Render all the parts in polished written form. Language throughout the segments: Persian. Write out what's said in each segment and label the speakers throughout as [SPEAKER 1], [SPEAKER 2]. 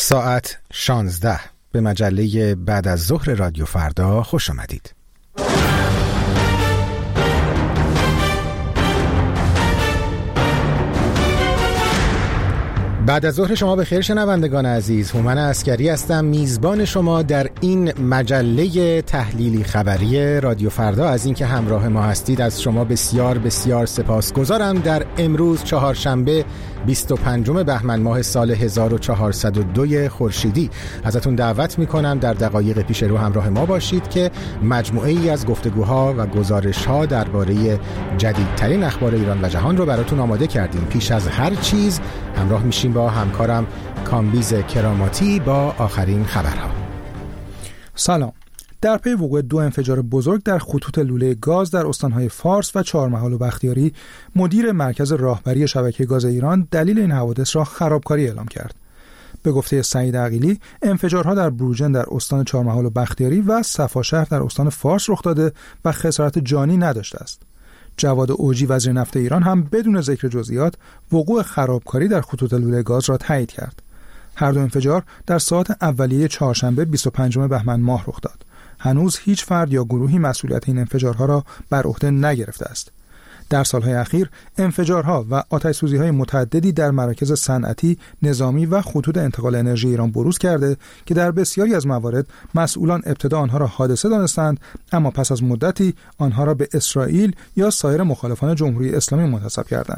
[SPEAKER 1] ساعت 16 به مجله بعد از ظهر رادیو فردا خوش آمدید. بعد از ظهر شما بخیر شنوندگان عزیز. هومن عسکری هستم، میزبان شما در این مجله تحلیلی خبری رادیو فردا. از اینکه همراه ما هستید از شما بسیار بسیار سپاسگزارم. در امروز چهارشنبه 25 بهمن ماه سال 1402 خورشیدی ازتون دعوت میکنم در دقایق پیش رو همراه ما باشید که مجموعه ای از گفتگوها و گزارش‌ها درباره جدیدترین اخبار ایران و جهان رو براتون آماده کردیم. پیش از هر چیز همراه میشیم با همکارم کامبیز کراماتی با آخرین خبرها.
[SPEAKER 2] سلام. در پی وقوع 2 انفجار بزرگ در خطوط لوله گاز در استانهای فارس و چهارمحال و بختیاری، مدیر مرکز راهبری شبکه گاز ایران دلیل این حوادث را خرابکاری اعلام کرد. به گفته سعید عقیلی، انفجارها در بروجن در استان چهارمحال و بختیاری و صفاشهر در استان فارس رخ داده و خسارت جانی نداشته است. جواد اوجی وزیر نفت ایران هم بدون ذکر جزئیات وقوع خرابکاری در خطوط لوله گاز را تایید کرد. هر دو انفجار در ساعات اولیه چهارشنبه 25 بهمن ماه رخ داد. هنوز هیچ فرد یا گروهی مسئولیت این انفجارها را بر عهده نگرفته است. در سالهای اخیر انفجارها و آتش‌سوزی‌های متعددی در مراکز صنعتی، نظامی و خطوط انتقال انرژی ایران بروز کرده که در بسیاری از موارد مسئولان ابتدا آنها را حادثه دانستند، اما پس از مدتی آنها را به اسرائیل یا سایر مخالفان جمهوری اسلامی منتسب کردند.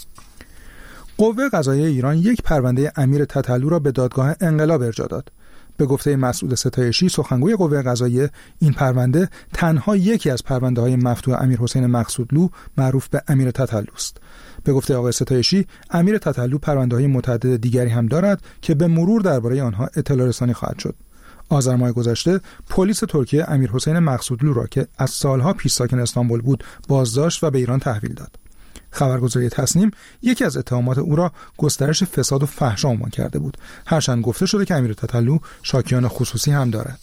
[SPEAKER 2] قوه قضاییه ایران یک پرونده امیر تتلو را به دادگاه انقلاب ارجاع داد. به گفته مسعود ستایشی، سخنگوی قوه قضاییه، این پرونده تنها یکی از پرونده‌های مفتوح امیر حسین مقصودلو معروف به امیر تتلو است. به گفته آقای ستایشی، امیر تتلو پرونده‌های متعدد دیگری هم دارد که به مرور درباره آنها اطلاع رسانی خواهد شد. آذر ماه گذشته پلیس ترکیه امیر حسین مقصودلو را که از سالها پیش ساکن استانبول بود بازداشت و به ایران تحویل داد. خبرگزاری تصنیم یکی از اتهامات او را گسترش فساد و فحشا عنوان کرده بود، هرچند گفته شده که امیر تتلو شاکیان خصوصی هم دارد.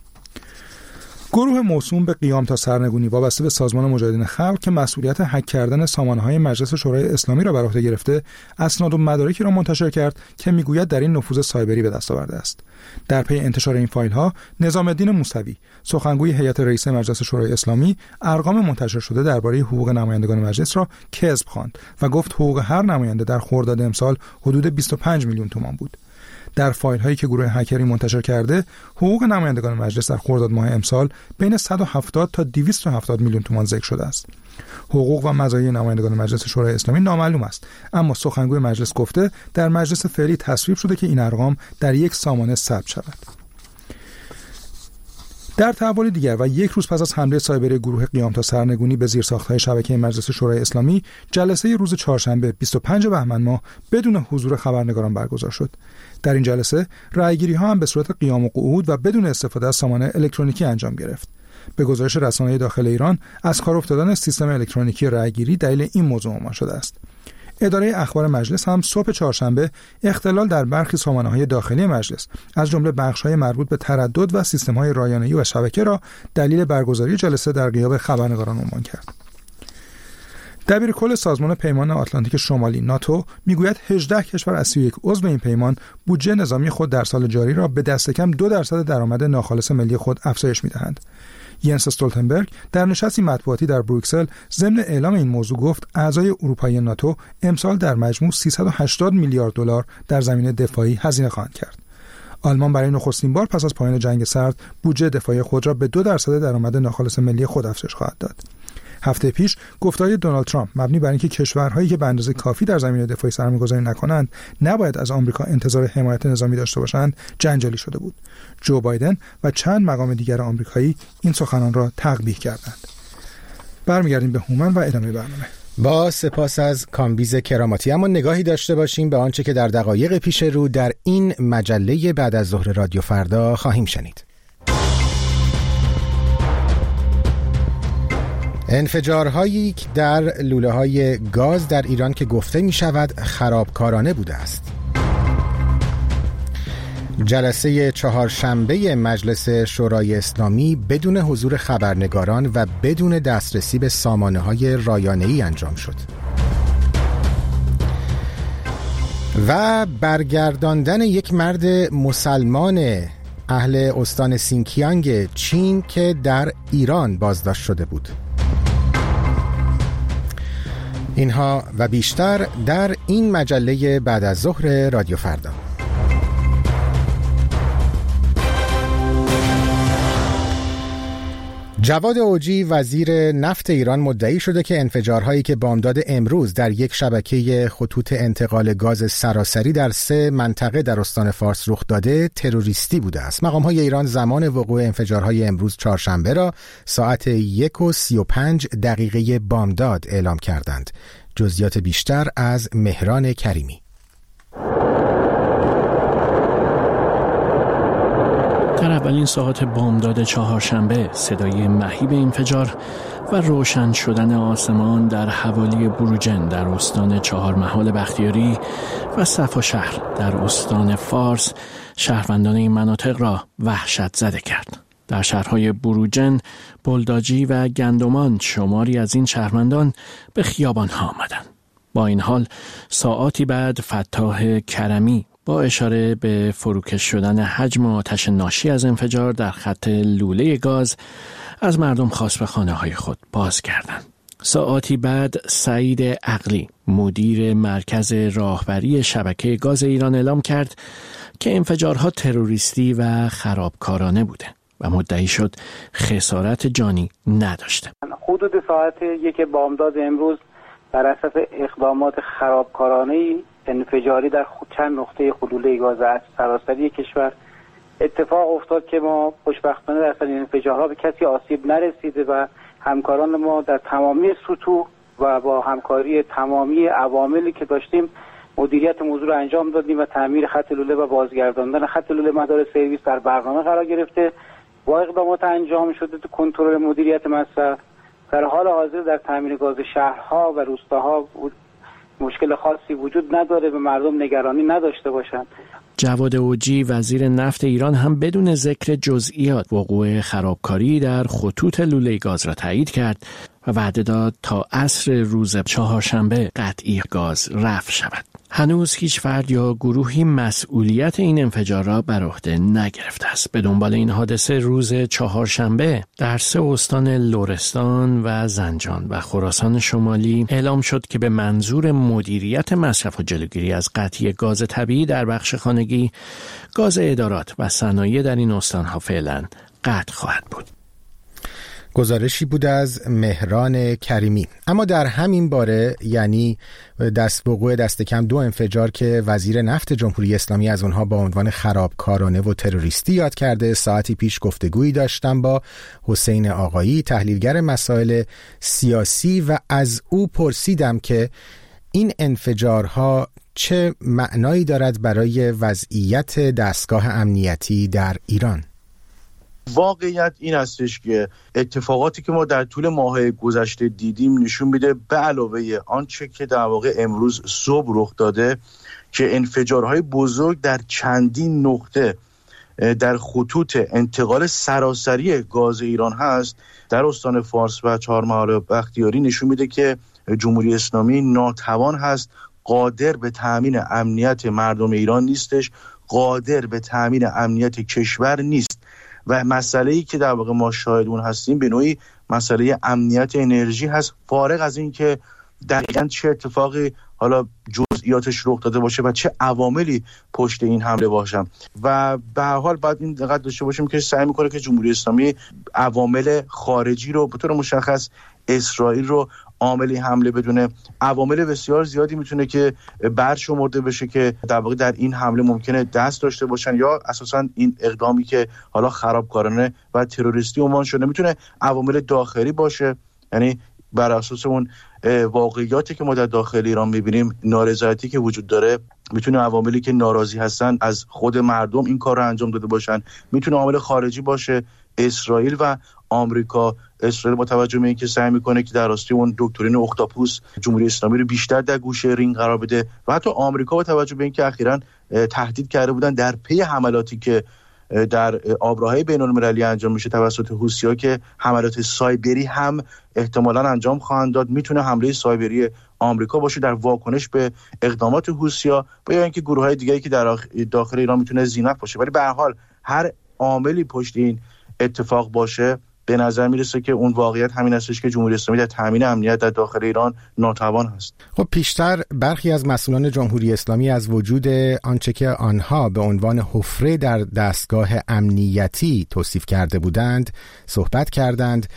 [SPEAKER 2] گروه موسوم به قیام تا سرنگونی وابسته به سازمان مجاهدین خلق که مسئولیت هک کردن سامانه‌های مجلس شورای اسلامی را بر عهده گرفته، اسناد و مدارکی را منتشر کرد که میگوید در این نفوذ سایبری به دست آورده است. در پی انتشار این فایل‌ها، نظام الدین موسوی، سخنگوی هیئت رئیسه مجلس شورای اسلامی، ارقام منتشر شده درباره حقوق نمایندگان مجلس را کذب خواند و گفت حقوق هر نماینده در خرداد امسال حدود 25 میلیون تومان بود. در فایل هایی که گروه هکری منتشر کرده، حقوق نمایندگان مجلس در خرداد ماه امسال بین 170 تا 270 میلیون تومان ذکر شده است. حقوق و مزایای نمایندگان مجلس شورای اسلامی نامعلوم است، اما سخنگوی مجلس گفته در مجلس فعلی تصویب شده که این ارقام در یک سامانه ثبت شود. در تحول دیگر و یک روز پس از حمله سایبری گروه قیام تا سرنگونی به زیرساخت‌های شبکه مجلس شورای اسلامی، جلسه روز چهارشنبه 25 بهمن ماه بدون حضور خبرنگاران برگزار شد. در این جلسه رأیگیری‌ها هم به صورت قیام و قعود و بدون استفاده از سامانه الکترونیکی انجام گرفت. به گزارش رسانه‌های داخل ایران، از کار افتادن سیستم الکترونیکی رأیگیری دلیل این موضوع عنوان شده است. اداره اخبار مجلس هم صبح چهارشنبه اختلال در برخی سامانه‌های داخلی مجلس از جمله بخش‌های مربوط به تردد و سیستم‌های رایانه‌ای و شبکه را دلیل برگزاری جلسه در غیاب خبرنگاران عنوان کرد. دبیرکل سازمان پیمان آتلانتیک شمالی ناتو میگوید 18 کشور از 31 عضو این پیمان بودجه نظامی خود در سال جاری را به دست کم 2% درآمد ناخالص ملی خود افزایش می‌دهند. ینس استولتنبرگ در نشستی مطبوعاتی در بروکسل ضمن اعلام این موضوع گفت اعضای اروپایی ناتو امسال در مجموع 380 میلیارد دلار در زمینه دفاعی هزینه خواهند کرد. آلمان برای نخستین بار پس از پایان جنگ سرد بودجه دفاعی خود را به 2% درآمد ناخالص ملی خود افزایش خواهد داد. هفته پیش گفته‌های دونالد ترامپ مبنی بر اینکه کشورهایی که به اندازه کافی در زمینه دفاعی سرمایه‌گذاری نکنند نباید از آمریکا انتظار حمایت نظامی داشته باشند جنجالی شده بود. جو بایدن و چند مقام دیگر آمریکایی این سخنان را تقبیح کردند. برمیگردیم به هومن و ادامه برنامه.
[SPEAKER 1] با سپاس از کامبیز کراماتی. اما نگاهی داشته باشیم به آنچه که در دقایق پیش رو در این مجله بعد از ظهر رادیو فردا خواهیم شنید. انفجارهایی در لوله‌های گاز در ایران که گفته می شود خرابکارانه بوده است. جلسه چهارشنبه مجلس شورای اسلامی بدون حضور خبرنگاران و بدون دسترسی به سامانه‌های رایانه‌ای انجام شد. و برگرداندن یک مرد مسلمان اهل استان سینکیانگ چین که در ایران بازداشت شده بود. اینها و بیشتر در این مجله بعد از ظهر رادیو فردا. جواد اوجی وزیر نفت ایران مدعی شده که انفجارهایی که بامداد امروز در یک شبکه خطوط انتقال گاز سراسری در 3 منطقه در استان فارس رخ داده تروریستی بوده است. مقام‌های ایران زمان وقوع انفجارهای امروز چهارشنبه را ساعت 1:35 بامداد اعلام کردند. جزئیات بیشتر از مهران کریمی.
[SPEAKER 3] در اولین ساعات بامداد چهارشنبه صدای مهیب انفجار و روشن شدن آسمان در حوالی بروجن در استان چهارمحال بختیاری و صفا شهر در استان فارس شهروندان این مناطق را وحشت زده کرد. در شهرهای بروجن، بلداجی و گندمان شماری از این شهروندان به خیابان‌ها آمدند. با این حال ساعاتی بعد فتاح کرمی با اشاره به فروکش شدن حجم آتش ناشی از انفجار در خط لوله گاز از مردم خواست به خانه‌های خود باز کردند. ساعاتی بعد سعید عقلی مدیر مرکز راهبری شبکه گاز ایران اعلام کرد که انفجارها تروریستی و خرابکارانه بوده و مدعی شد خسارت جانی نداشته.
[SPEAKER 4] حدود ساعت 1 بامداد امروز بر اساس اقدامات خرابکارانه انفجاری در چند نقطه حلوله گاز سراسری کشور اتفاق افتاد که ما خوشبختانه در اثر این انفجارها به کسی آسیب نرسیده و همکاران ما در تمامی سطوح و با همکاری تمامی عواملی که داشتیم مدیریت موضوع رو انجام دادیم و تعمیر خط لوله و بازگرداندن خط لوله مدار سرویس در برنامه قرار گرفته. با اقدامات انجام شده تو کنترل مدیریت مصرف در حال حاضر در تامین گاز شهرها و روستاها مشکل خاصی وجود نداره و مردم نگرانی نداشته باشند.
[SPEAKER 3] جواد اوجی وزیر نفت ایران هم بدون ذکر جزئیات وقوع خرابکاری در خطوط لوله گاز را تایید کرد و وعده داد تا عصر روز چهارشنبه قطعی گاز رفع شود. هنوز هیچ فرد یا گروهی مسئولیت این انفجار را بر عهده نگرفته است. به دنبال این حادثه روز چهارشنبه در 3 استان لرستان و زنجان و خراسان شمالی اعلام شد که به منظور مدیریت مصرف و جلوگیری از قطعی گاز طبیعی در بخش خانگی، گاز ادارات و صنایع در این استانها فعلا قطع خواهد بود.
[SPEAKER 1] گزارشی بود از مهران کریمی. اما در همین باره، یعنی وقوع دست کم 2 انفجار که وزیر نفت جمهوری اسلامی از اونها با عنوان خرابکارانه و تروریستی یاد کرده، ساعتی پیش گفتگویی داشتم با حسین آقایی، تحلیلگر مسائل سیاسی، و از او پرسیدم که این انفجارها چه معنایی دارد برای وضعیت دستگاه امنیتی در ایران.
[SPEAKER 5] واقعیت این هستش که اتفاقاتی که ما در طول ماه‌های گذشته دیدیم نشون میده به علاوه آنچه که در واقع امروز صبح رخ داده که انفجارهای بزرگ در چندین نقطه در خطوط انتقال سراسری گاز ایران هست در استان فارس و چهارمحال بختیاری نشون میده که جمهوری اسلامی ناتوان هست، قادر به تأمین امنیت مردم ایران نیستش، قادر به تأمین امنیت کشور نیست. و مسئله‌ای که در واقع ما شاهد اون هستیم به نوعی مسئله امنیت انرژی هست، فارغ از این که دقیقاً چه اتفاقی حالا جزئیاتش رخ داده باشه و چه عواملی پشت این حمله باشن. و به هر حال باید این دقت داشته باشیم که سعی میکنه که جمهوری اسلامی عوامل خارجی رو به طور مشخص اسرائیل رو عامل حمله بدونه. عوامل بسیار زیادی میتونه که برشمرده بشه که در واقع در این حمله ممکنه دست داشته باشن، یا اساسا این اقدامی که حالا خرابکارانه و تروریستی عنوان شده میتونه عوامل داخلی باشه، یعنی بر اساس اون واقعیاتی که ما در داخل ایران میبینیم، نارضایتی که وجود داره، میتونه عواملی که ناراضی هستن از خود مردم این کار رو انجام داده باشن، میتونه عامل خارجی باشه، اسرائیل و آمریکا. اسرائیل با توجه به اینکه سعی میکنه که در راستی اون دکترین اختاپوس جمهوری اسلامی رو بیشتر در گوشه رینگ قرار بده، و حتی آمریکا با توجه به اینکه اخیراً تهدید کرده بودن در پی حملاتی که در آبراهای بین‌المللی انجام میشه توسط حوثی‌ها که حملات سایبری هم احتمالاً انجام خواهند داد، میتونه حمله سایبری آمریکا باشه در واکنش به اقدامات حوثی‌ها یا اینکه گروه‌های دیگری که در داخل ایران میتونه زینت باشه. ولی به هر حال هر عاملی پشت این اتفاق باشه، به نظر میرسه که اون واقعیت همین هستش که جمهوری اسلامی در تامین امنیت در داخل ایران ناتوان هست.
[SPEAKER 1] خب پیشتر برخی از مسئولان جمهوری اسلامی از وجود آنچه که آنها به عنوان حفره در دستگاه امنیتی توصیف کرده بودند صحبت کردند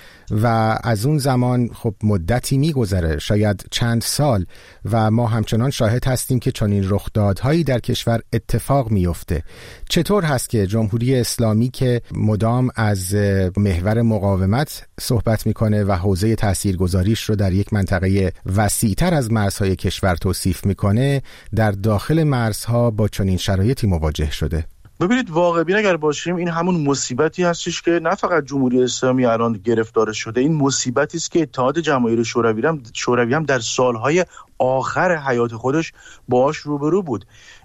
[SPEAKER 1] و از اون زمان خب مدتی میگذره، شاید چند سال، و ما همچنان شاهد هستیم که چنین رخدادهایی در کشور اتفاق میفته. چطور هست که جمهوری اسلامی که مدام از محور مقاومت صحبت میکنه و حوزه تاثیرگذاریش رو در یک منطقه وسیع‌تر از مرزهای کشور توصیف میکنه، در داخل مرزها با چنین شرایطی مواجه شده؟
[SPEAKER 5] ببینید، واقع بین اگر باشیم این همون مصیبتی هستش که نه فقط جمهوری اسلامی الان گرفتار شده، این مصیبتی است که اتحاد جماهیر شوروی هم در سالهای آخر حیات خودش باهاش روبرو بود.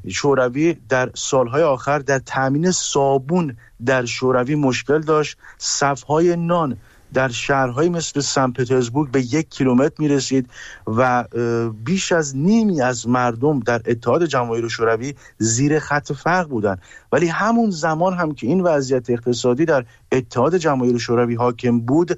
[SPEAKER 5] شوروی در سالهای آخر در تامین صابون در شوروی مشکل داشت. صفهای نان در شهرهای مثل سن پترزبورگ به 1 کیلومتر میرسید و بیش از نیمی از مردم در اتحاد جماهیر شوروی زیر خط فقر بودند. ولی همون زمان هم که این وضعیت اقتصادی در اتحاد جماهیر شوروی حاکم بود،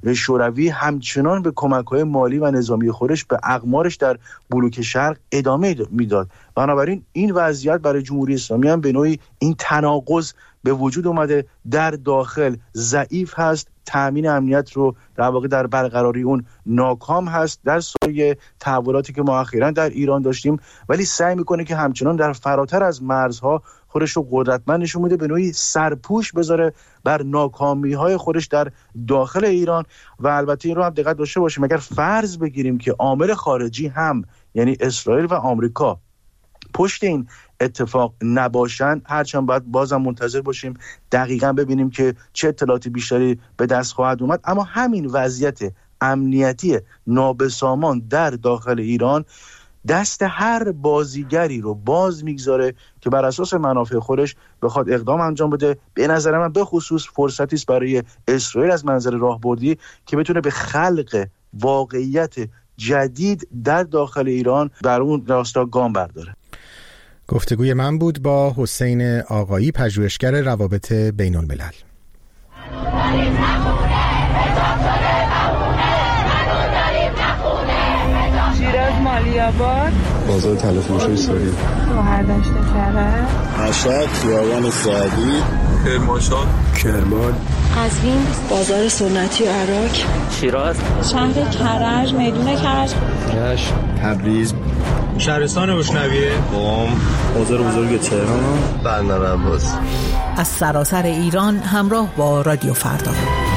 [SPEAKER 5] شوروی همچنان به کمک‌های مالی و نظامی خودش به اقمارش در بلوک شرق ادامه میداد. بنابراین این وضعیت برای جمهوری اسلامی هم به نوعی این تناقض به وجود اومده. در داخل ضعیف هست، تامین امنیت رو در واقع در برقراری اون ناکام هست در سایه تحولاتی که ما اخیراً در ایران داشتیم، ولی سعی میکنه که همچنان در فراتر از مرزها خودش رو قدرتمند نشون میده، به نوعی سرپوش بذاره بر ناکامی‌های خودش در داخل ایران. و البته این رو هم دقت داشته باشیم، اگر فرض بگیریم که عامل خارجی هم یعنی اسرائیل و آمریکا پشت این اتفاق نباشن، هرچند باید بازم منتظر باشیم دقیقاً ببینیم که چه اطلاعاتی بیشتری به دست خواهد اومد. اما همین وضعیت امنیتی نابسامان در داخل ایران دست هر بازیگری رو باز میگذاره که بر اساس منافع خودش بخواد اقدام انجام بده. به نظر من به خصوص فرصتی است برای اسرائیل از منظر راهبردی که بتونه به خلق واقعیت جدید در داخل ایران در اون راستا گام برداره.
[SPEAKER 1] گفتگوی من بود با حسین آقایی، پژوهشگر روابط بین الملل.
[SPEAKER 6] شیراز مالی‌آباد،
[SPEAKER 7] بازار تلافروشی سوری،
[SPEAKER 6] شهردشت کرج،
[SPEAKER 7] مشهد، خیابان سعدی، کرمان،
[SPEAKER 8] قزوین، بازار سنتی عراق،
[SPEAKER 9] شیراز،
[SPEAKER 6] شهر کرج، میدون کرج،
[SPEAKER 7] رشت، تبریز،
[SPEAKER 10] شهرستان روشنویه،
[SPEAKER 7] قم، بازار بزرگ تهران، بندر عباس.
[SPEAKER 11] از سراسر ایران همراه با رادیو فردا.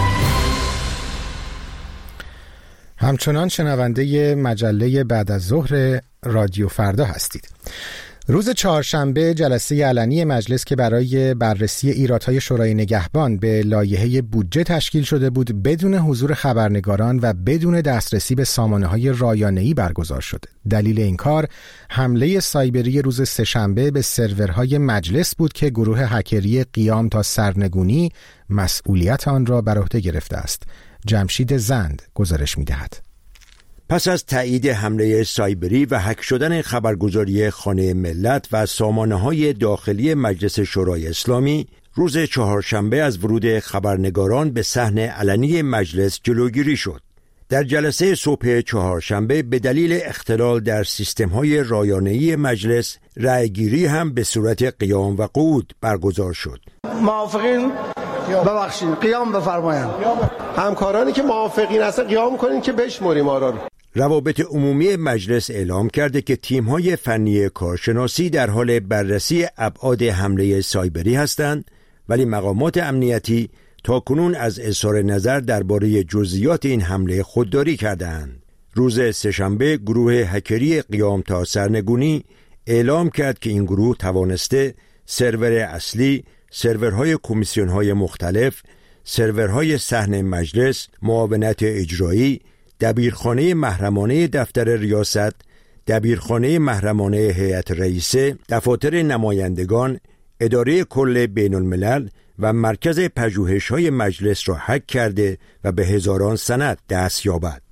[SPEAKER 1] همچنان شنونده مجله بعد از ظهر رادیو فردا هستید. روز چهارشنبه جلسه علنی مجلس که برای بررسی ایرادهای شورای نگهبان به لایحه بودجه تشکیل شده بود بدون حضور خبرنگاران و بدون دسترسی به سامانه‌های رایانه‌ای برگزار شد. دلیل این کار حمله سایبری روز سه‌شنبه به سرورهای مجلس بود که گروه هکری قیام تا سرنگونی مسئولیت آن را بر عهده گرفته است. جمشید زند گزارش می‌دهد.
[SPEAKER 12] پس از تایید حمله سایبری و هک شدن خبرگزاری خانه ملت و سامانه‌های داخلی مجلس شورای اسلامی، روز چهارشنبه از ورود خبرنگاران به صحن علنی مجلس جلوگیری شد. در جلسه صبح چهارشنبه به دلیل اختلال در سیستم‌های رایانه‌ای مجلس، رأیگیری هم به صورت قیام و قعود برگزار شد.
[SPEAKER 13] موافقین ببخشید قیام بفرمایید. همکارانی که موافقین هستن قیام کنین که بشمریم آرا رو.
[SPEAKER 12] روابط عمومی مجلس اعلام کرده که تیم‌های فنی کارشناسی در حال بررسی ابعاد حمله سایبری هستند، ولی مقامات امنیتی تاکنون از اظهار نظر درباره جزئیات این حمله خودداری کردند. روز سه‌شنبه گروه هکری قیام تا سرنگونی اعلام کرد که این گروه توانسته سرور اصلی، سرورهای کمیسیون‌های مختلف، سرورهای صحن مجلس، معاونت اجرایی، دبیرخانه محرمانه دفتر ریاست، دبیرخانه محرمانه هیئت رئیسه، دفاتر نمایندگان، اداره کل بین الملل و مرکز پژوهش‌های مجلس را هک کرده و به هزاران سند دست یابد.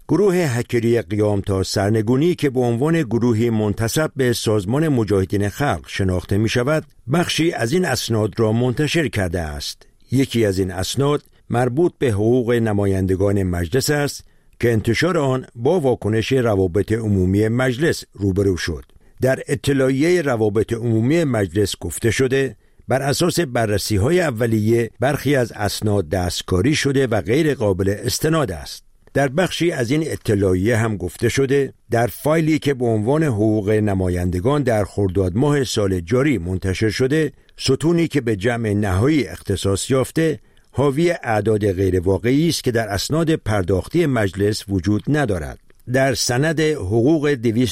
[SPEAKER 12] گروه هکری قیام تا سرنگونی که به عنوان گروهی منتسب به سازمان مجاهدین خلق شناخته می شود، بخشی از این اسناد را منتشر کرده است. یکی از این اسناد مربوط به حقوق نمایندگان مجلس است که انتشار آن با واکنش روابط عمومی مجلس روبرو شد. در اطلاعیه روابط عمومی مجلس گفته شده بر اساس بررسی‌های اولیه برخی از اسناد دستکاری شده و غیر قابل استناد است. در بخشی از این اطلاعیه هم گفته شده در فایلی که به عنوان حقوق نمایندگان در خرداد ماه سال جاری منتشر شده، ستونی که به جمع نهایی اختصاص یافته حاوی اعداد غیر واقعی است که در اسناد پرداختی مجلس وجود ندارد. در سند حقوق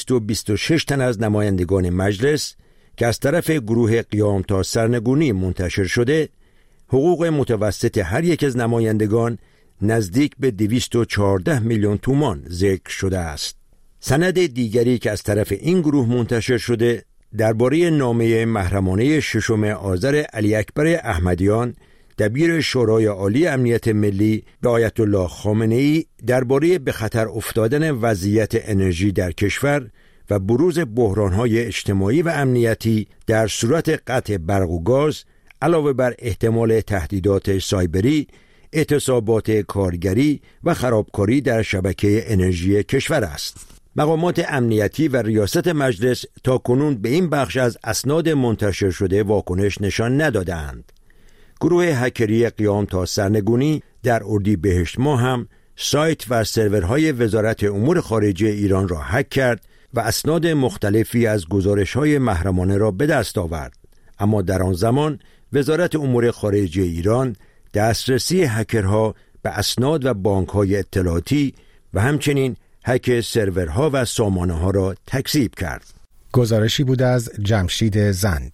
[SPEAKER 12] 226 تن از نمایندگان مجلس که از طرف گروه قیام تا سرنگونی منتشر شده، حقوق متوسط هر یک از نمایندگان نزدیک به 214 میلیون تومان ذکر شده است. سند دیگری که از طرف این گروه منتشر شده درباره نامه محرمانه 6 آذر علی اکبر احمدیان دبیر شورای عالی امنیت ملی به آیت الله خامنه‌ای درباره به خطر افتادن وضعیت انرژی در کشور و بروز بحران‌های اجتماعی و امنیتی در صورت قطع برق و گاز، علاوه بر احتمال تهدیدات سایبری، اعتصابات کارگری و خرابکاری در شبکه انرژی کشور است. مقامات امنیتی و ریاست مجلس تاکنون به این بخش از اسناد منتشر شده واکنش نشان ندادند. گروه هکری قیام تا سرنگونی در اردیبهشت ماه هم سایت و سرورهای وزارت امور خارجه ایران را هک کرد و اسناد مختلفی از گزارش‌های محرمانه را به دست آورد. اما در آن زمان وزارت امور خارجه ایران دسترسی هکرها به اسناد و بانک‌های اطلاعاتی و همچنین هک سرورها و سامانه‌ها را تکذیب کرد.
[SPEAKER 1] گزارشی بود از جمشید زند.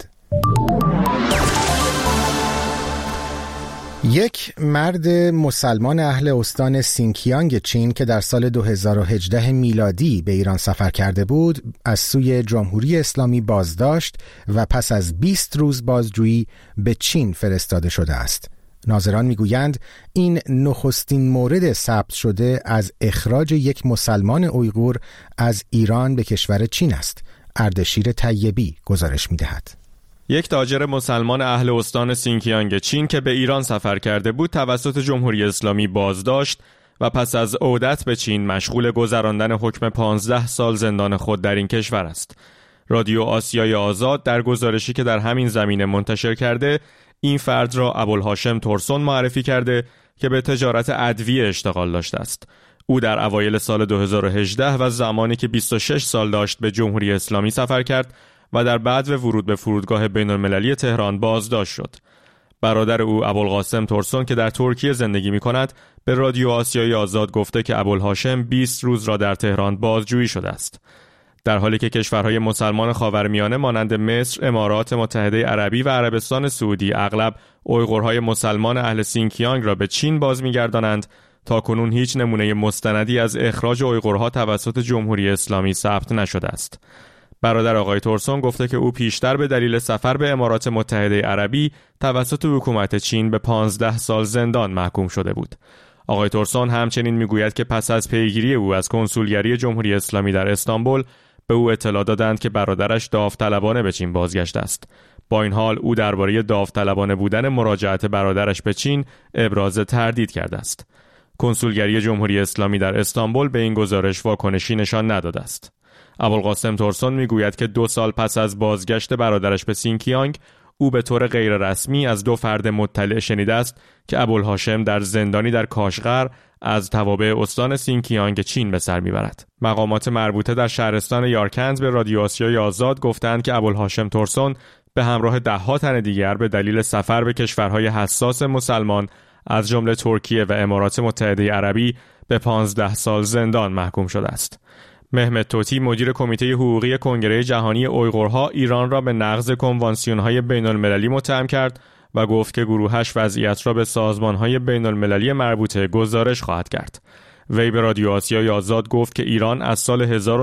[SPEAKER 1] یک مرد مسلمان اهل استان سینکیانگ چین که در سال 2018 میلادی به ایران سفر کرده بود، از سوی جمهوری اسلامی بازداشت و پس از 20 روز بازجویی به چین فرستاده شده است. ناظران میگویند این نخستین مورد ثبت شده از اخراج یک مسلمان اویغور از ایران به کشور چین است. اردشیر طیبی گزارش می‌دهد.
[SPEAKER 9] یک تاجر مسلمان اهل استان سینکیانگ چین که به ایران سفر کرده بود توسط جمهوری اسلامی بازداشت و پس از عودت به چین مشغول گذراندن حکم 15 سال زندان خود در این کشور است. رادیو آسیای آزاد در گزارشی که در همین زمینه منتشر کرده، این فرد را ابوالهاشم تورسون معرفی کرده که به تجارت ادویه اشتغال داشته است. او در اوایل سال 2018 و زمانی که 26 سال داشت به جمهوری اسلامی سفر کرد و در بعد ورود به فرودگاه بین‌المللی تهران بازداشت شد. برادر او ابوالقاسم تورسون که در ترکیه زندگی می‌کند به رادیو آسیای آزاد گفته که ابوالهاشم 20 روز را در تهران بازجویی شده است. در حالی که کشورهای مسلمان خاورمیانه مانند مصر، امارات متحده عربی و عربستان سعودی اغلب اویغورهای مسلمان اهل سینکیانگ را به چین باز می‌گردانند، تاکنون هیچ نمونه مستندی از اخراج اویغورها توسط جمهوری اسلامی ثبت نشده است. برادر آقای تورسون گفته که او پیشتر به دلیل سفر به امارات متحده عربی توسط حکومت چین به 15 سال زندان محکوم شده بود. آقای تورسون همچنین میگوید که پس از پیگیری او از کنسولگری جمهوری اسلامی در استانبول به او اطلاع دادند که برادرش داوطلبانه به چین بازگشته است. با این حال او درباره داوطلبانه بودن مراجعت برادرش به چین ابراز تردید کرده است. کنسولگری جمهوری اسلامی در استانبول به این گزارش واکنشی نشان نداده است. ابوالقاسم تورسون میگوید که 2 سال پس از بازگشت برادرش به سینکیانگ، او به طور غیر رسمی از 2 فرد مطلع شنیده است که ابوالهاشم در زندانی در کاشغر از توابع استان سینکیانگ چین به سر میبرد. مقامات مربوطه در شهرستان یارکند به رادیو آسیای آزاد گفتند که ابوالهاشم تورسون به همراه 10 تن دیگر به دلیل سفر به کشورهای حساس مسلمان از جمله ترکیه و امارات متحده عربی به 15 سال زندان محکوم شده است. مهمت توتی مدیر کمیته حقوقی کنگره جهانی اویغورها ایران را به نقض کنوانسیون‌های بین‌المللی متهم کرد و گفت که گروهش وضعیت را به سازمان‌های بین‌المللی مربوطه گزارش خواهد کرد. وی به رادیو آسیای آزاد گفت که ایران از سال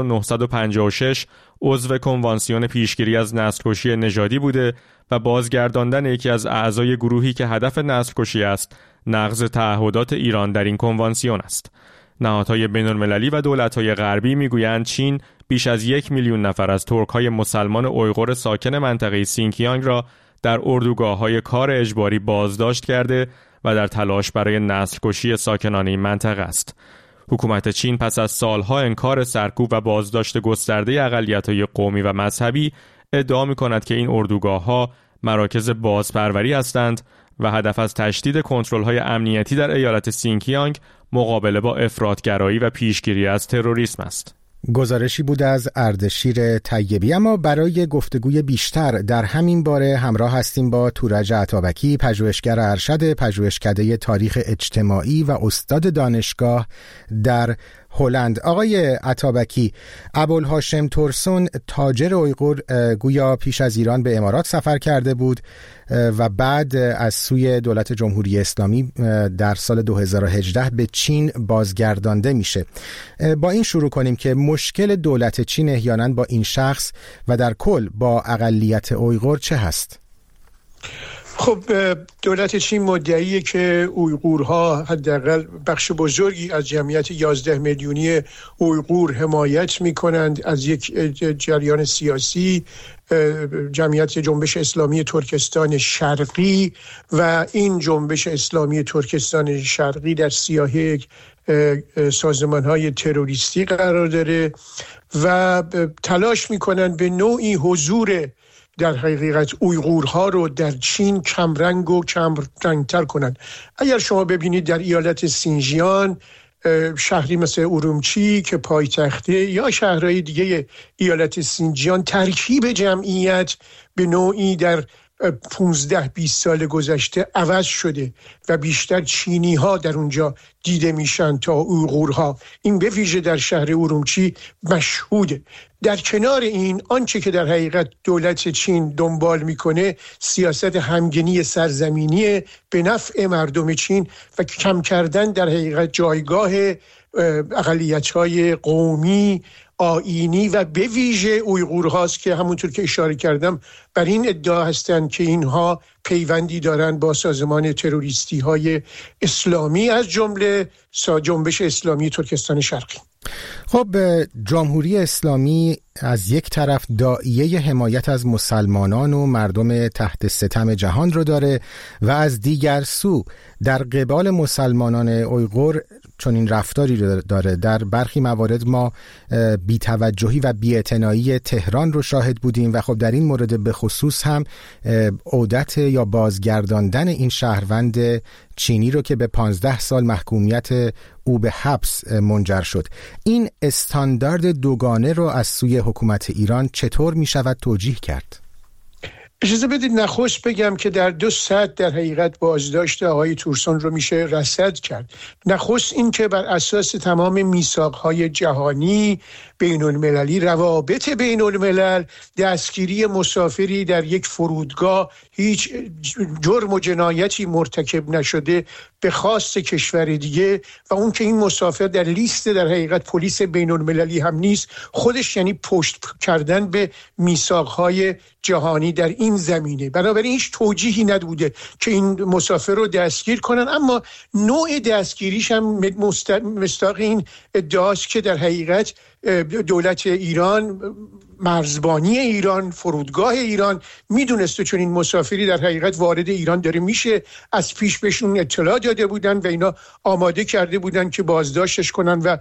[SPEAKER 9] 1956 عضو کنوانسیون پیشگیری از نسل‌کشی نژادی بوده و بازگرداندن یکی از اعضای گروهی که هدف نسل‌کشی است، نقض تعهدات ایران در این کنوانسیون است. نهادهای بین‌المللی و دولت‌های غربی میگویند چین بیش از 1 میلیون نفر از ترک‌های مسلمان اویغور ساکن منطقه سینکیانگ را در اردوگاه‌های کار اجباری بازداشت کرده و در تلاش برای نسل‌کشی ساکنان این منطقه است. حکومت چین پس از سالها انکار سرکوب و بازداشت گسترده اقلیت‌های قومی و مذهبی ادعا می‌کند که این اردوگاه‌ها مراکز بازپروری هستند و هدف از تشدید کنترل‌های امنیتی در ایالت سینکیانگ مقابله با افراط‌گرایی و پیشگیری از تروریسم است.
[SPEAKER 1] گزارشی بود از اردشیر طیبی. اما برای گفتگوی بیشتر در همین باره همراه هستیم با تورج عطابکی، پژوهشگر ارشد پژوهشکده تاریخ اجتماعی و استاد دانشگاه در هلند. آقای عطابکی، ابوالهاشم تورسون تاجر اویغور گویا پیش از ایران به امارات سفر کرده بود و بعد از سوی دولت جمهوری اسلامی در سال 2018 به چین بازگردانده میشه. با این شروع کنیم که مشکل دولت چین احیانا با این شخص و در کل با اقلیت اویغور چه هست؟
[SPEAKER 14] خب دولت چین مدعیه که اویغورها حداقل بخش بزرگی از جمعیت 11 میلیونی اویغور حمایت میکنند از یک جریان سیاسی، جمعیت جنبش اسلامی ترکستان شرقی، و این جنبش اسلامی ترکستان شرقی در سیاهه سازمان‌های تروریستی قرار داره و تلاش میکنند به نوعی حضور در حقیقت اویغورها رو در چین کمرنگ و کمرنگتر کنند. اگر شما ببینید در ایالت سینجیان، شهری مثل اورومچی که پایتخته یا شهرهای دیگه ایالت سینجیان، ترکیب جمعیت به نوعی در 15-20 سال گذشته عوض شده و بیشتر چینی ها در اونجا دیده میشن تا اویغورها. این به ویژه در شهر اورومچی مشهوده. در کنار این آنچه که در حقیقت دولت چین دنبال میکنه سیاست همگنی سرزمینی به نفع مردم چین و کم کردن در حقیقت جایگاه اقلیت‌های قومی، آیینی و به ویژه اویغورهاست که همونطور که اشاره کردم بر این ادعا هستند که اینها پیوندی دارند با سازمان تروریستی های اسلامی از جمله جنبش اسلامی ترکستان شرقی.
[SPEAKER 1] خب جمهوری اسلامی از یک طرف داعیه حمایت از مسلمانان و مردم تحت ستم جهان رو داره و از دیگر سو در قبال مسلمانان اویغور چون این رفتاری رو داره. در برخی موارد ما بی‌توجهی و بی‌اعتنایی تهران رو شاهد بودیم و خب در این مورد به خصوص هم عودت یا بازگرداندن این شهروند چینی رو که به 15 سال محکومیت او به حبس منجر شد. این استاندارد دوگانه رو از سوی حکومت ایران چطور می شود توجیه کرد؟
[SPEAKER 14] اجازه بدید نخست بگم که در 2 سطح در حقیقت بازداشت آقای تورسون رو میشه رصد کرد. نخست این که بر اساس تمام میثاق‌های جهانی، بین‌المللی، روابط بین‌الملل، دستگیری مسافری در یک فرودگاه هیچ جرم و جنایتی مرتکب نشده به خواست کشور دیگه و اون که این مسافر در لیست در حقیقت پلیس بین‌المللی هم نیست، خودش یعنی پشت کردن به میثاق‌های جهانی در این زمینه. بنابراین هیچ توجیهی نبوده که این مسافر رو دستگیر کنن، اما نوع دستگیریش هم مستاق این ادعاست که در حقیقت دولت ایران، مرزبانی ایران، فرودگاه ایران میدونسته چون این مسافری در حقیقت وارد ایران داره میشه، از پیش بهشون اطلاع داده بودن و اینا آماده کرده بودن که بازداشتش کنن و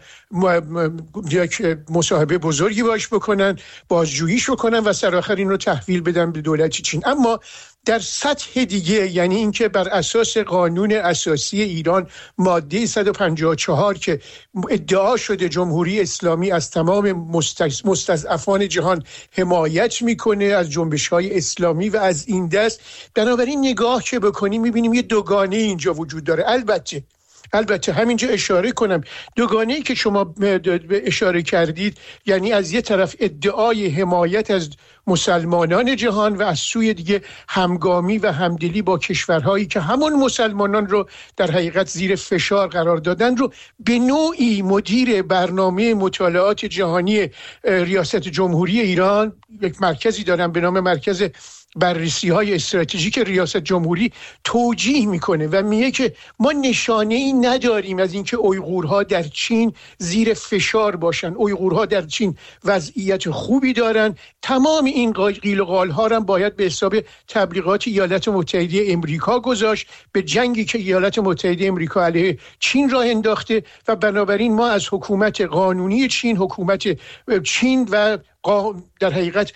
[SPEAKER 14] یک مصاحبه بزرگی باش بکنن، بازجوییش بکنن و سرآخر این رو تحویل بدن به دولت چین. اما در سطح دیگه، یعنی اینکه بر اساس قانون اساسی ایران ماده 154 که ادعا شده جمهوری اسلامی از تمام مستضعفان جهان حمایت میکنه، از جنبش‌های اسلامی و از این دست، بنابراین نگاه که بکنیم میبینیم یه دوگانه اینجا وجود داره. البته همینجا اشاره کنم دوگانه‌ای که شما اشاره کردید، یعنی از یه طرف ادعای حمایت از مسلمانان جهان و از سوی دیگه همگامی و همدلی با کشورهایی که همون مسلمانان رو در حقیقت زیر فشار قرار دادن، رو به نوعی مدیر برنامه مطالعات جهانی ریاست جمهوری ایران، یک مرکزی دارن به نام مرکز بررسی‌های استراتژیک ریاست جمهوری توجیه میکنه و میگه که ما نشانه‌ای نداریم از اینکه اویغورها در چین زیر فشار باشن. اویغورها در چین وضعیت خوبی دارن. تمام این قیل و قال‌ها هم باید به حساب تبلیغات ایالات متحده امریکا گذاشت، به جنگی که ایالات متحده امریکا علیه چین راه انداخته و بنابراین ما از حکومت قانونی چین، حکومت چین و در حقیقت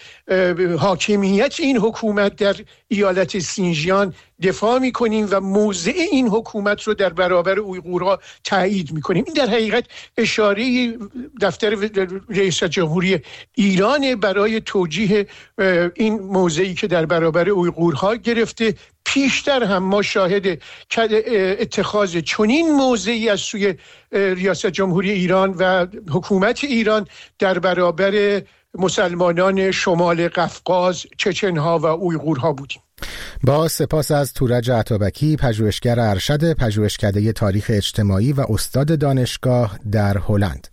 [SPEAKER 14] حاکمیت این حکومت در ایالت سینجیان دفاع میکنیم و موضع این حکومت رو در برابر اویغورها تایید میکنیم. این در حقیقت اشاره دفتر رئیس جمهوری ایران برای توجیه این موضعی که در برابر اویغورها گرفته. پیشتر هم ما شاهد اتخاذ چنین موضعی از سوی ریاست جمهوری ایران و حکومت ایران در برابر مسلمانان شمال قفقاز، چچنها و اویغورها بودیم.
[SPEAKER 1] با سپاس از تورج عطابکی، پژوهشگر ارشد پژوهشکده تاریخ اجتماعی و استاد دانشگاه در هلند.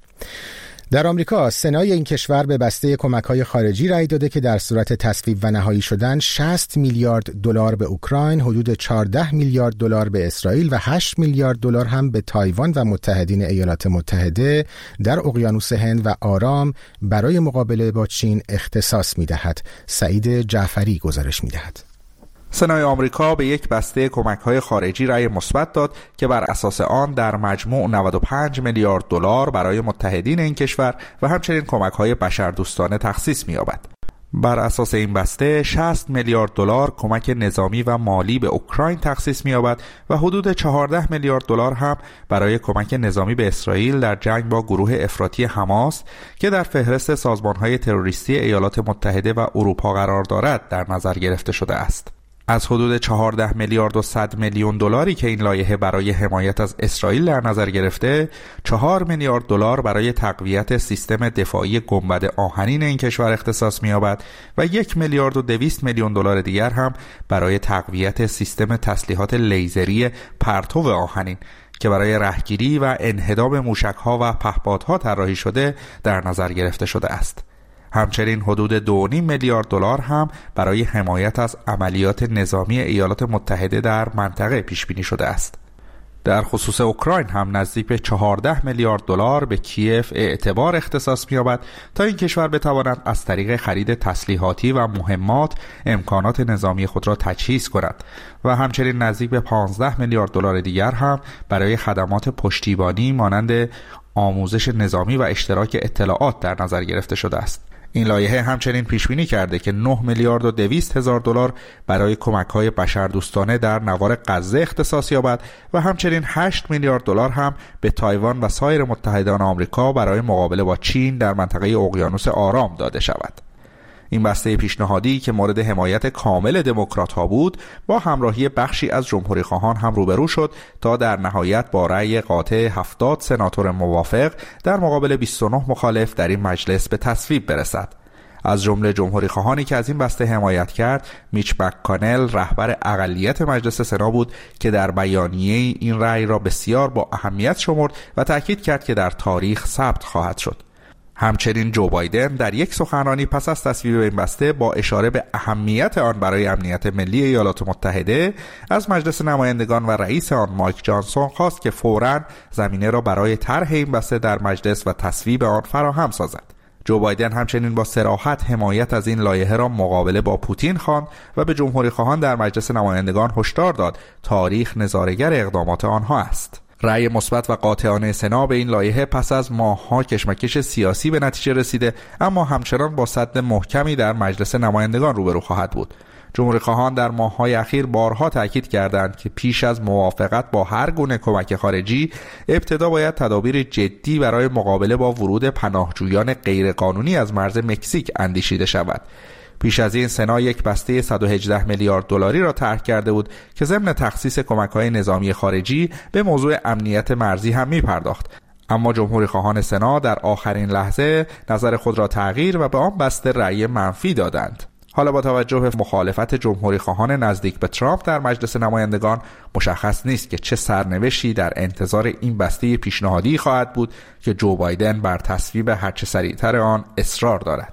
[SPEAKER 1] در آمریکا سنای این کشور به بسته کمک‌های خارجی رأی داده که در صورت تصویب و نهایی شدن 60 میلیارد دلار به اوکراین، حدود 14 میلیارد دلار به اسرائیل و 8 میلیارد دلار هم به تایوان و متحدین ایالات متحده در اقیانوس هند و آرام برای مقابله با چین اختصاص می‌دهد. سعید جعفری گزارش می‌دهد.
[SPEAKER 15] سنای آمریکا به یک بسته کمک‌های خارجی رأی مثبت داد که بر اساس آن در مجموع 95 میلیارد دلار برای متحدین این کشور و همچنین کمک‌های بشردوستانه تخصیص می‌یابد. بر اساس این بسته 60 میلیارد دلار کمک نظامی و مالی به اوکراین تخصیص می‌یابد و حدود 14 میلیارد دلار هم برای کمک نظامی به اسرائیل در جنگ با گروه افراطی حماس که در فهرست سازمان‌های تروریستی ایالات متحده و اروپا قرار دارد در نظر گرفته شده است. از حدود 14 میلیارد و 100 میلیون دلاری که این لایحه برای حمایت از اسرائیل در نظر گرفته، 4 میلیارد دلار برای تقویت سیستم دفاعی گنبد آهنین این کشور اختصاص می‌یابد و 1 میلیارد و 200 میلیون دلار دیگر هم برای تقویت سیستم تسلیحات لیزری پرتو آهنین که برای رهگیری و انهدام موشک‌ها و پهپادها طراحی شده در نظر گرفته شده است. همچنین حدود 2.5 میلیارد دلار هم برای حمایت از عملیات نظامی ایالات متحده در منطقه پیش بینی شده است. در خصوص اوکراین هم نزدیک به 14 میلیارد دلار به کیف اعتبار اختصاص می‌یابد تا این کشور بتواند از طریق خرید تسلیحاتی و مهمات امکانات نظامی خود را تجهیز کند و همچنین نزدیک به 15 میلیارد دلار دیگر هم برای خدمات پشتیبانی مانند آموزش نظامی و اشتراک اطلاعات در نظر گرفته شده است. این لایحه همچنین پیش بینی کرده که 9 میلیارد و 200 هزار دلار برای کمک‌های بشردوستانه در نوار غزه اختصاص یابد و همچنین 8 میلیارد دلار هم به تایوان و سایر متحدان آمریکا برای مقابله با چین در منطقه اقیانوس آرام داده شود. این بسته پیشنهادی که مورد حمایت کامل دموکرات‌ها بود، با همراهی بخشی از جمهوری‌خواهان هم روبرو شد تا در نهایت با رأی قاطع 70 سناتور موافق در مقابل 29 مخالف در این مجلس به تصویب برسد. از جمله جمهوری‌خواهانی که از این بسته حمایت کرد، میچ مک‌کانل رهبر اقلیت مجلس سنا بود که در بیانیه این رأی را بسیار با اهمیت شمرد و تاکید کرد که در تاریخ ثبت خواهد شد. همچنین جو بایدن در یک سخنرانی پس از تصویب این بسته با اشاره به اهمیت آن برای امنیت ملی ایالات متحده از مجلس نمایندگان و رئیس آن مایک جانسون خواست که فوراً زمینه را برای طرح این بسته در مجلس و تصویب آن فراهم سازد. جو بایدن همچنین با صراحت حمایت از این لایحه را مقابله با پوتین خواند و به جمهوری‌خواهان در مجلس نمایندگان هشدار داد تاریخ نظاره‌گر اقدامات آنها است. رأی مثبت و قاطعانه سنا به این لایحه پس از ماه‌ها کشمکش سیاسی به نتیجه رسیده، اما همچنان با صد محکمی در مجلس نمایندگان روبرو خواهد بود. جمهوری‌خواهان در ماه‌های اخیر بارها تاکید کردند که پیش از موافقت با هر گونه کمک خارجی، ابتدا باید تدابیر جدی برای مقابله با ورود پناهجویان غیرقانونی از مرز مکزیک اندیشیده شود. پیش از این سنا یک بسته 118 میلیارد دلاری را طرح کرده بود که ضمن تخصیص کمک‌های نظامی خارجی به موضوع امنیت مرزی هم می‌پرداخت. اما جمهوری‌خواهان سنا در آخرین لحظه نظر خود را تغییر و به آن بسته رأی منفی دادند. حالا با توجه به مخالفت جمهوری‌خواهان نزدیک به ترامپ در مجلس نمایندگان، مشخص نیست که چه سرنوشتی در انتظار این بسته پیشنهادی خواهد بود که جو بایدن بر تصویب هرچه سریعتر آن اصرار دارد.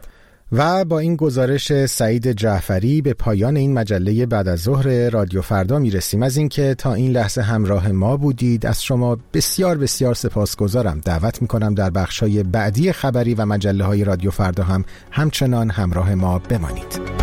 [SPEAKER 1] و با این گزارش سعید جعفری به پایان این مجله بعد از ظهر رادیو فردا میرسیم. از اینکه تا این لحظه همراه ما بودید از شما بسیار بسیار سپاسگزارم. دعوت میکنم در بخش‌های بعدی خبری و مجله های رادیو فردا هم همچنان همراه ما بمانید.